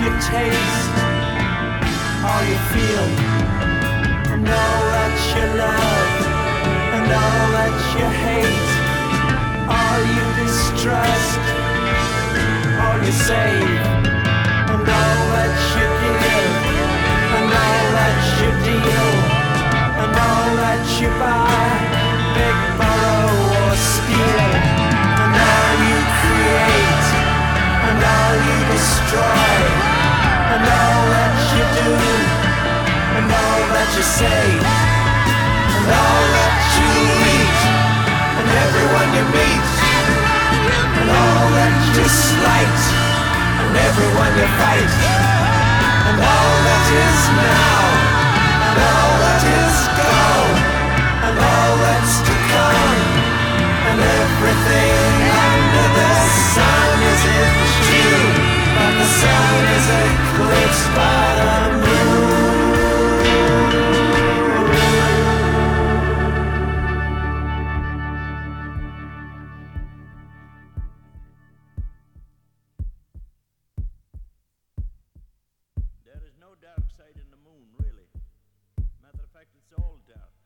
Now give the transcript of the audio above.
you taste, all you feel, and all that you love, and all that you hate, all you distrust, all you save, and all that you give, and all that you deal, and all that you buy, big, borrow or steal, and all you create, and all you destroy, and all that you do, and all that you say, and all that you eat, and everyone you meet, and all that you slight, and everyone you fight, and all that is now, and all that is gone, and all that's to come, and everything under the sun is in June, but the sun is eclipsed by the moon. There is no dark side in the moon, really. Matter of fact, it's all dark.